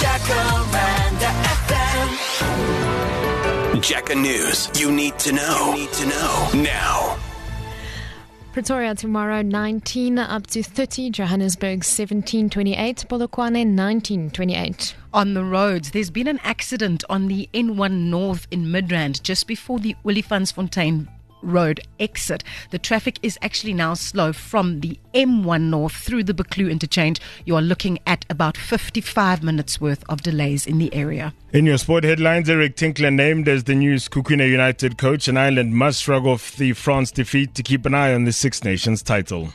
Jacaranda FM. Jacka News. You need to know. Now. Pretoria tomorrow 19 up to 30, Johannesburg 17-28, Polokwane 19-28. On the roads, there's been an accident on the N1 North in Midrand just before the Olifantsfontein Road exit. The traffic is actually now slow from the M1 North through the Buccleuch interchange. You are looking at about 55 minutes worth of delays in the area. In your sport headlines, Eric Tinkler named as the new Skukuza United coach, and Ireland must shrug off the France defeat to keep an eye on the Six Nations title.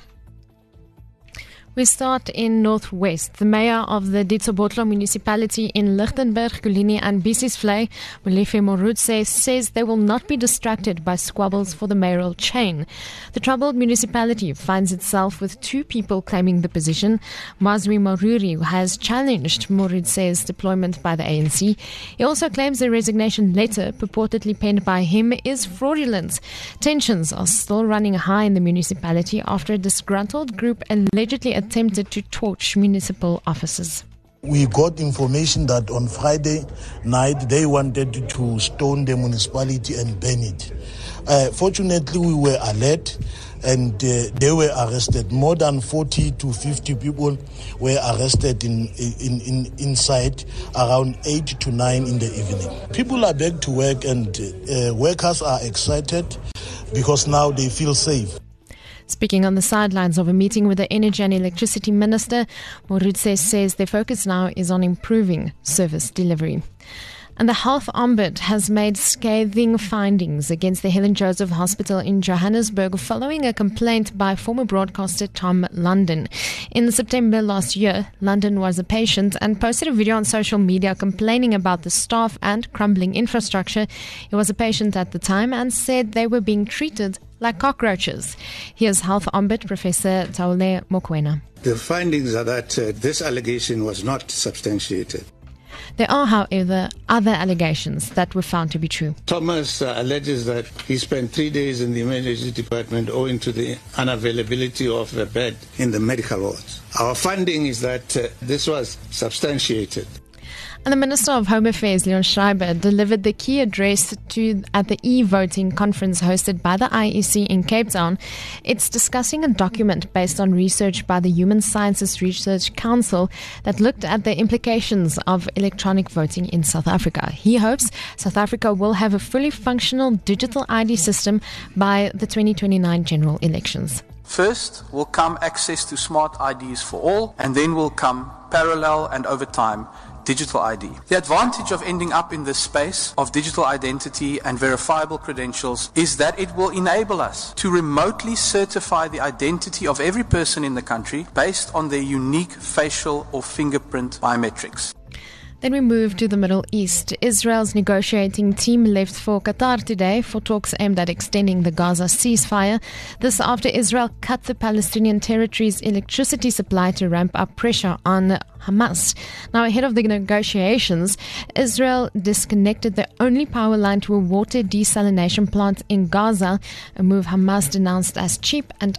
We start in Northwest. The mayor of the Ditsobotlo municipality in Lichtenburg, Kulini and Bisisvlei, Molefe Morutse, says they will not be distracted by squabbles for the mayoral chain. The troubled municipality finds itself with two people claiming the position. Mazwi Maruri has challenged Morutse's deployment by the ANC. He also claims the resignation letter purportedly penned by him is fraudulent. Tensions are still running high in the municipality after a disgruntled group allegedly attempted to torch municipal offices. We got information that on Friday night they wanted to stone the municipality and burn it. Fortunately, we were alert and they were arrested. More than 40 to 50 people were arrested inside around 8 to 9 in the evening. People are back to work and workers are excited because now they feel safe. Speaking on the sidelines of a meeting with the Energy and Electricity Minister, Morutse says their focus now is on improving service delivery. And the Health Ombudsman has made scathing findings against the Helen Joseph Hospital in Johannesburg following a complaint by former broadcaster Tom London. In September last year, London was a patient and posted a video on social media complaining about the staff and crumbling infrastructure. He was a patient at the time and said they were being treated like cockroaches. Here's Health Ombudsman Professor Taule Mokoena. The findings are that this allegation was not substantiated. There are, however, other allegations that were found to be true. Thomas alleges that he spent 3 days in the emergency department owing to the unavailability of a bed in the medical wards. Our finding is that this was substantiated. And the Minister of Home Affairs, Leon Schreiber, delivered the key address at the e-voting conference hosted by the IEC in Cape Town. It's discussing a document based on research by the Human Sciences Research Council that looked at the implications of electronic voting in South Africa. He hopes South Africa will have a fully functional digital ID system by the 2029 general elections. First will come access to smart IDs for all, and then will come parallel and over time digital ID. The advantage of ending up in this space of digital identity and verifiable credentials is that it will enable us to remotely certify the identity of every person in the country based on their unique facial or fingerprint biometrics. Then we move to the Middle East. Israel's negotiating team left for Qatar today for talks aimed at extending the Gaza ceasefire. This after Israel cut the Palestinian territory's electricity supply to ramp up pressure on Hamas. Now, ahead of the negotiations, Israel disconnected the only power line to a water desalination plant in Gaza, a move Hamas denounced as cheap and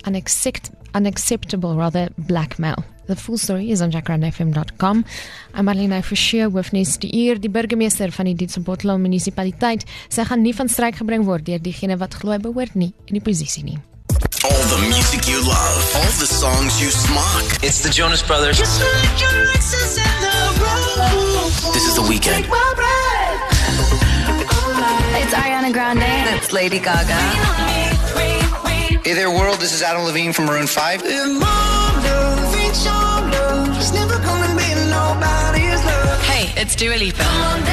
unacceptable blackmail. The full story is on jacarandafm.com. I'm Marlene Forshey, hoofnuus die uur. Die burgemeester van die Ditsobotlo munisipaliteit sê gaan nie van stryk gebring word deur diegene wat glo hy behoort nie in die posisie nie. All the music you love, all the songs you smock. It's the Jonas Brothers. Just like your exes in the room. This is The Weeknd. It's Ariana Grande. That's Lady Gaga. Hey there, world. This is Adam Levine from Maroon 5. Hey, it's Dua Lipa.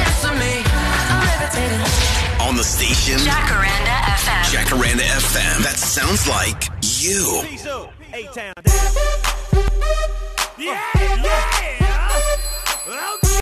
On the station, Jacaranda FM. Jacaranda FM. That sounds like you. Yeah.